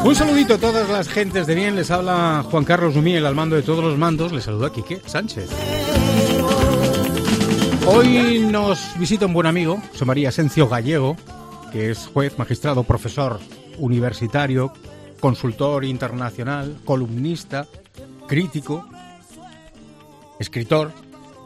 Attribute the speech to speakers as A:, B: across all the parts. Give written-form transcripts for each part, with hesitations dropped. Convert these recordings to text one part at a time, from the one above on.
A: Un saludito a todas las gentes de bien, les habla Juan Carlos Umiel al mando de todos los mandos, les saluda Quique Sánchez. Hoy nos visita un buen amigo, José María Asencio Gallego, que es juez, magistrado, profesor universitario, consultor internacional, columnista, crítico, escritor,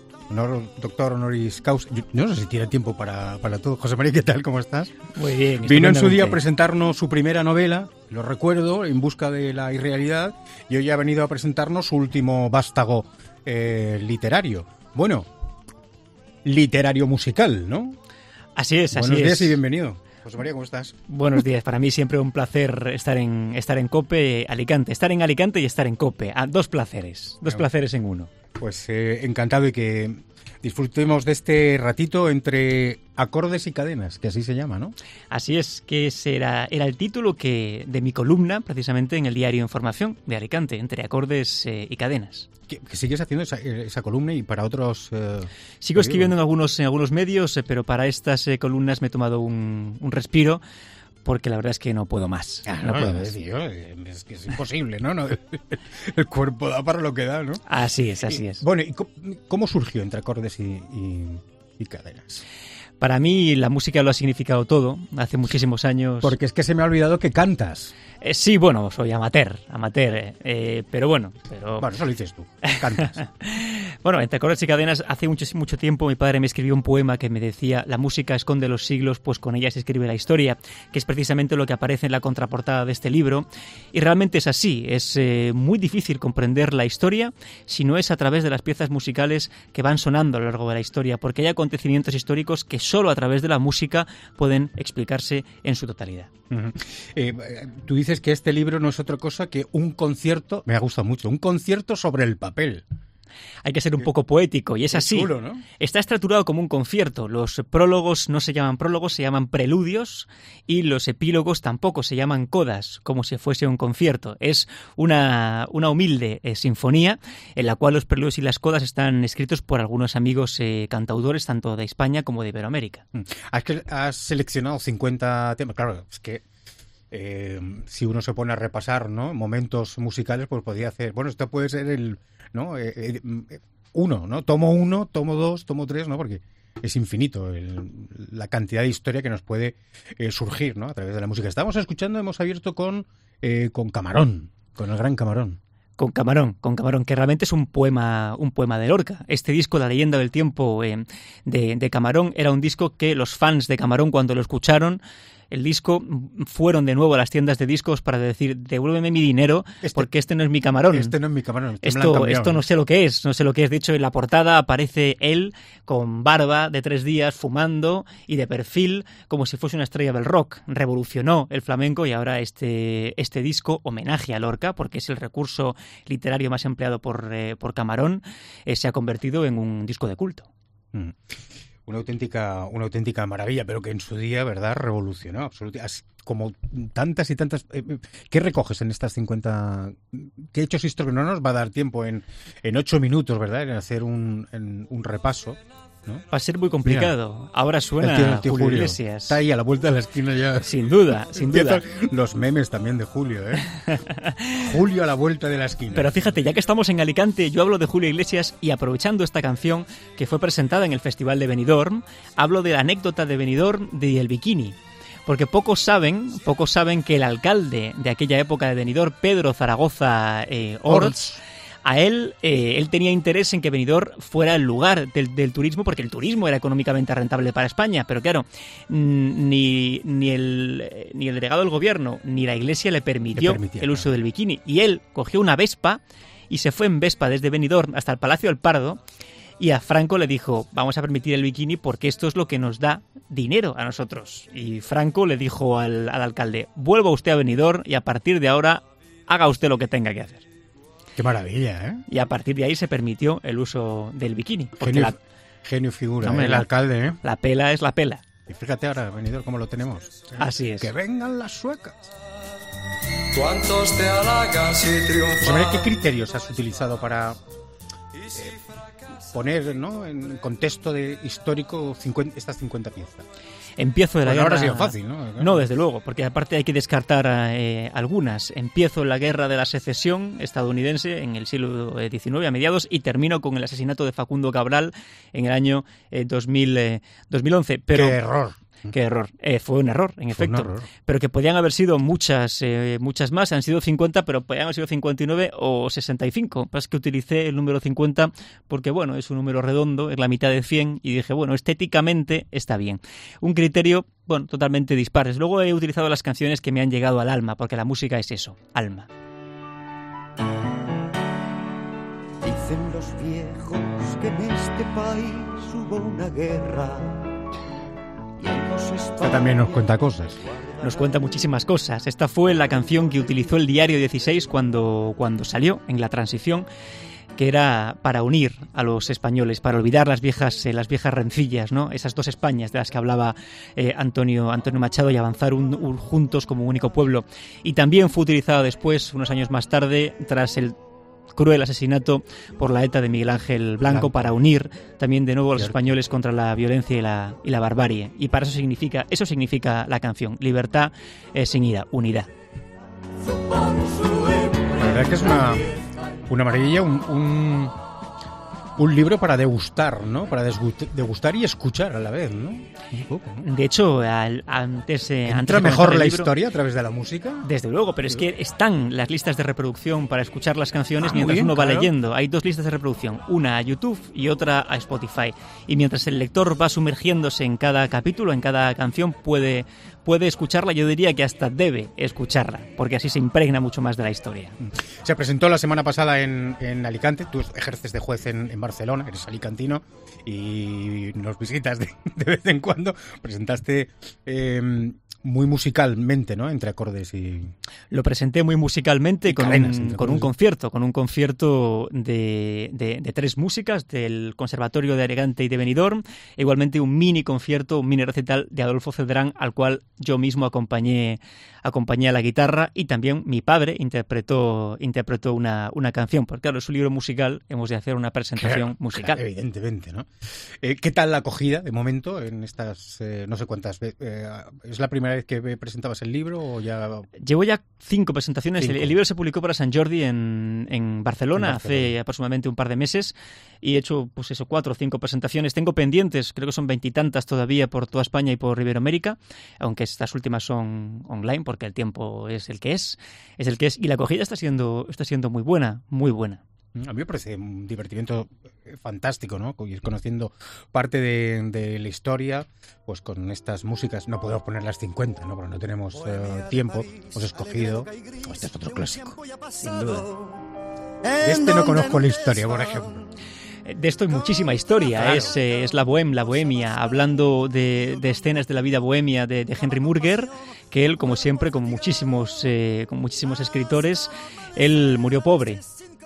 A: doctor honoris causa. Yo no sé si tiene tiempo para todo. José María, ¿qué tal? ¿Cómo estás?
B: Muy bien.
A: Vino en su día a presentarnos su primera novela, lo recuerdo, En busca de la irrealidad, y hoy ha venido a presentarnos su último vástago literario. Bueno, literario musical, ¿no?
B: Así es, así es.
A: Buenos días y bienvenido. José María, ¿cómo estás?
B: Buenos días. Para mí siempre un placer estar en COPE Alicante. Estar en Alicante y estar en COPE. Dos placeres. Dos placeres en uno.
A: Pues encantado de que disfrutemos de este ratito entre acordes y cadenas, que así se llama, ¿no? Así
B: es, que era el título de mi columna, precisamente en el diario Información de Alicante, entre acordes y cadenas.
A: ¿Que sigues haciendo esa columna y para otros...?
B: Sigo escribiendo en algunos medios, pero para estas columnas me he tomado un respiro, porque la verdad es que no puedo más.
A: No puedo más. Es que es imposible, ¿no? El cuerpo da para lo que da, ¿no?
B: Así es.
A: Bueno, ¿y cómo surgió entre acordes y cadenas?
B: Para mí la música lo ha significado todo, hace muchísimos años.
A: Porque es que se me ha olvidado que cantas.
B: Sí, bueno, soy amateur, pero bueno.
A: Bueno, eso lo dices tú, cantas.
B: Bueno, entre acordes y cadenas, hace mucho tiempo mi padre me escribió un poema que me decía: la música esconde los siglos, pues con ella se escribe la historia, que es precisamente lo que aparece en la contraportada de este libro. Y realmente es así, es muy difícil comprender la historia si no es a través de las piezas musicales que van sonando a lo largo de la historia, porque hay acontecimientos históricos que solo a través de la música pueden explicarse en su totalidad.
A: Uh-huh. Tú dices que este libro no es otra cosa que un concierto, me ha gustado mucho, un concierto sobre el papel.
B: Hay que ser un poco poético, y es así.
A: Chulo, ¿no?
B: Está estructurado como un concierto. Los prólogos no se llaman prólogos, se llaman preludios, y los epílogos tampoco, se llaman codas, como si fuese un concierto. Es una humilde sinfonía en la cual los preludios y las codas están escritos por algunos amigos cantautores, tanto de España como de Iberoamérica.
A: Has seleccionado 50 temas. Claro, es que si uno se pone a repasar, ¿no?, momentos musicales, pues podría hacer... Bueno, esto puede ser uno, ¿no? Tomo 1, tomo 2, tomo 3, ¿no? Porque es infinito la cantidad de historia que nos puede surgir, ¿no?, a través de la música. Hemos abierto con Camarón, con el gran Camarón.
B: Con Camarón, que realmente es un poema de Lorca. Este disco, La leyenda del tiempo de Camarón, era un disco que los fans de Camarón, cuando lo escucharon, el disco, fueron de nuevo a las tiendas de discos para decir: devuélveme mi dinero, porque este no es mi Camarón.
A: Este no es mi Camarón.
B: Esto no sé lo que es. De hecho, en la portada aparece él con barba de 3 días, fumando y de perfil, como si fuese una estrella del rock. Revolucionó el flamenco, y ahora este disco, homenaje a Lorca, porque es el recurso literario más empleado por Camarón, se ha convertido en un disco de culto.
A: Una auténtica maravilla, pero que en su día, ¿verdad?, revolucionó absolutamente. Como tantas y tantas... ¿Qué recoges en estas 50? ¿Qué hechos históricos? No nos va a dar tiempo en 8 minutos, ¿verdad?, en hacer un repaso, ¿no?
B: Va a ser muy complicado. Mira, ahora suena
A: el tío
B: Julio Iglesias.
A: Está ahí a la vuelta de la esquina ya.
B: Sin duda.
A: Los memes también de Julio, ¿eh? Julio a la vuelta de la esquina.
B: Pero fíjate, ya que estamos en Alicante, yo hablo de Julio Iglesias, y aprovechando esta canción que fue presentada en el Festival de Benidorm, hablo de la anécdota de Benidorm de El Bikini. Porque pocos saben que el alcalde de aquella época de Benidorm, Pedro Zaragoza Orts, a él tenía interés en que Benidorm fuera el lugar del turismo, porque el turismo era económicamente rentable para España, pero claro, ni el delegado del gobierno ni la iglesia le permitió el uso del bikini, y él cogió una Vespa y se fue en Vespa desde Benidorm hasta el Palacio del Pardo, y a Franco le dijo: vamos a permitir el bikini porque esto es lo que nos da dinero a nosotros. Y Franco le dijo al alcalde: vuelva usted a Benidorm y a partir de ahora haga usted lo que tenga que hacer.
A: ¡Qué maravilla!, ¿eh?
B: Y a partir de ahí se permitió el uso del bikini.
A: Genio figura, hombre, el alcalde, ¿eh?
B: La pela es la pela.
A: Y fíjate ahora, Benidorm, cómo lo tenemos.
B: Así es.
A: ¡Que vengan las suecas!
C: ¿Cuántos te halagan si triunfan?
A: ¿Qué criterios has utilizado para poner, ¿no?, en contexto histórico estas 50 piezas.
B: Empiezo de la guerra.
A: Ahora ha sido fácil, ¿no? Claro.
B: No, desde luego, porque aparte hay que descartar algunas. Empiezo en la guerra de la secesión estadounidense en el siglo XIX a mediados y termino con el asesinato de Facundo Cabral en el año 2011. Pero,
A: ¡qué error!
B: ¡Qué error! Fue un error, en efecto.
A: Un error.
B: Pero que podían haber sido muchas más. Han sido 50, pero podían haber sido 59 o 65. Pasa que utilicé el número 50 porque, bueno, es un número redondo, es la mitad de 100, y dije, bueno, estéticamente está bien. Un criterio, bueno, totalmente dispar. Luego he utilizado las canciones que me han llegado al alma, porque la música es eso, alma.
D: Dicen los viejos que en este país hubo una guerra.
A: Esta también nos cuenta cosas.
B: Nos cuenta muchísimas cosas. Esta fue la canción que utilizó el Diario 16 cuando salió en la transición, que era para unir a los españoles, para olvidar las viejas rencillas, ¿no? Esas dos Españas de las que hablaba Antonio Machado, y avanzar juntos como único pueblo. Y también fue utilizada después, unos años más tarde, tras el cruel asesinato por la ETA de Miguel Ángel Blanco, para unir también de nuevo a los españoles contra la violencia y la barbarie. Y para eso significa la canción: libertad sin ira, unidad.
A: La verdad es que es una maravilla, un libro para degustar, ¿no? Para degustar y escuchar a la vez, ¿no? Un poco, ¿no?
B: De hecho, antes
A: ¿entra mejor la historia a través de la música?
B: Desde luego, pero es que están las listas de reproducción para escuchar las canciones mientras
A: bien,
B: uno va
A: claro.
B: leyendo. Hay dos listas de reproducción, una a YouTube y otra a Spotify. Y mientras el lector va sumergiéndose en cada capítulo, en cada canción, puede escucharla. Yo diría que hasta debe escucharla, porque así se impregna mucho más de la historia.
A: Se presentó la semana pasada en Alicante. Tú ejerces de juez en Barcelona, eres alicantino y nos visitas de vez en cuando. Presentaste muy musicalmente, ¿no? Entre acordes y...
B: Lo presenté muy musicalmente con un concierto de 3 músicas del Conservatorio de Alicante y de Benidorm, igualmente un mini recital de Adolfo Cedrán, al cual yo mismo acompañé a la guitarra, y también mi padre interpretó una canción, porque claro, es un libro musical, hemos de hacer una presentación musical.
A: Claro, evidentemente, ¿no? ¿Qué tal la acogida de momento en estas, no sé cuántas veces? ¿Es la primera vez que presentabas el libro o ya...?
B: Llevo ya 5 presentaciones. El libro se publicó para Sant Jordi en Barcelona hace aproximadamente un par de meses, y he hecho, pues eso, 4 o 5 presentaciones. Tengo pendientes, creo que son 20 y tantas todavía por toda España y por Iberoamérica, aunque estas últimas son online porque el tiempo es el que es, y la acogida está siendo muy buena, muy buena.
A: A mí me parece un divertimento fantástico, ¿no? Ir conociendo parte de la historia, pues con estas músicas. No podemos poner las 50, ¿no? Porque no tenemos tiempo. Hemos escogido... este es otro clásico, sin duda. De este no conozco la historia, por ejemplo.
B: De esto hay muchísima historia. Claro. Es la bohemia, hablando de escenas de la vida bohemia de Henry Murger, que él, como siempre, con muchísimos escritores, él murió pobre,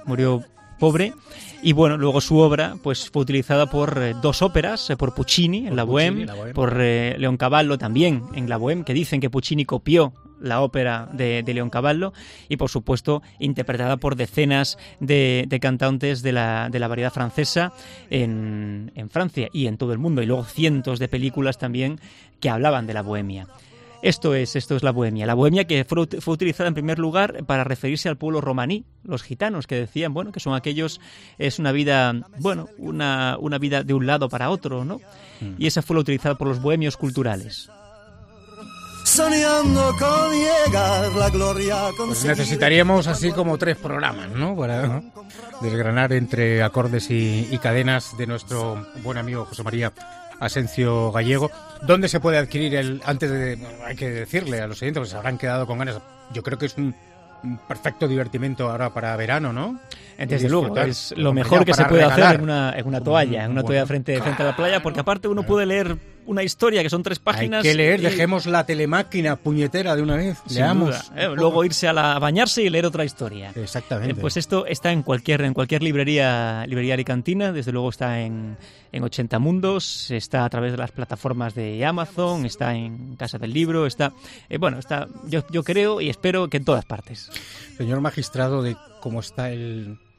B: y bueno, luego su obra pues fue utilizada por 2 óperas, por Puccini en la Bohème, por Leoncavallo también en la Bohème, que dicen que Puccini copió la ópera de Leoncavallo, y por supuesto interpretada por decenas de cantantes de la variedad francesa en Francia y en todo el mundo, y luego cientos de películas también que hablaban de la bohemia. Esto es la bohemia que fue utilizada en primer lugar para referirse al pueblo romaní, los gitanos, que decían, bueno, que son aquellos, es una vida, bueno, una vida de un lado para otro, ¿no? Y esa fue la utilizada por los bohemios culturales.
D: Soñando con llegar la gloria.
A: Pues necesitaríamos así como 3 programas, ¿no? Para desgranar entre acordes y cadenas de nuestro buen amigo José María Asencio Gallego. ¿Dónde se puede adquirir hay que decirle a los oyentes, que se habrán quedado con ganas? Yo creo que es un perfecto divertimento ahora para verano, ¿no?
B: Desde luego, es lo mejor que se puede hacer en una toalla, frente a la playa, porque aparte uno puede leer una historia que son 3 páginas.
A: Hay que leer, dejemos la telemáquina puñetera de una vez, leamos.
B: Luego irse a bañarse y leer otra historia.
A: Exactamente.
B: Pues esto está en cualquier librería alicantina, desde luego está en 80 Mundos, está a través de las plataformas de Amazon, está en Casa del Libro, está yo creo y espero que en todas partes.
A: Señor magistrado, de cómo está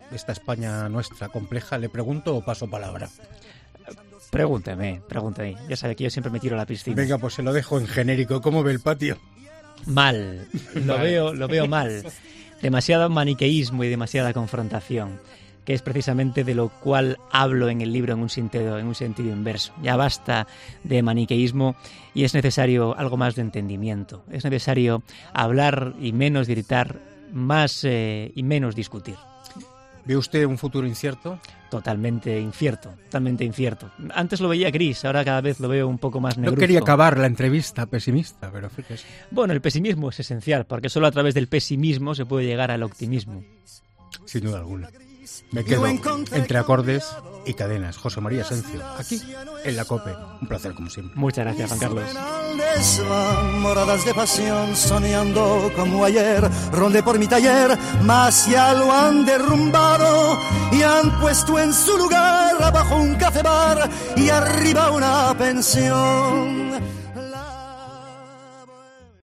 A: esta España nuestra compleja, ¿le pregunto o paso palabra?
B: Pregúnteme. Ya sabe que yo siempre me tiro a la piscina.
A: Venga, pues se lo dejo en genérico. ¿Cómo ve el patio?
B: Mal. Lo veo mal. Demasiado maniqueísmo y demasiada confrontación, que es precisamente de lo cual hablo en el libro en un sentido inverso. Ya basta de maniqueísmo y es necesario algo más de entendimiento. Es necesario hablar y menos gritar, más y menos discutir.
A: ¿Ve usted un futuro incierto?
B: Totalmente incierto. Antes lo veía gris, ahora cada vez lo veo un poco más negruzco.
A: No quería acabar la entrevista pesimista, pero fíjese.
B: Bueno, el pesimismo es esencial, porque solo a través del pesimismo se puede llegar al optimismo.
A: Sin duda alguna. Me quedo entre acordes y cadenas. José María Asencio, aquí en la COPE. Un placer, como siempre.
B: Muchas gracias, Juan Carlos.
D: Moradas de pasión, soñando como ayer, ronde por mi taller, mas ya lo han derrumbado y han puesto en su lugar abajo un café bar y arriba una pensión.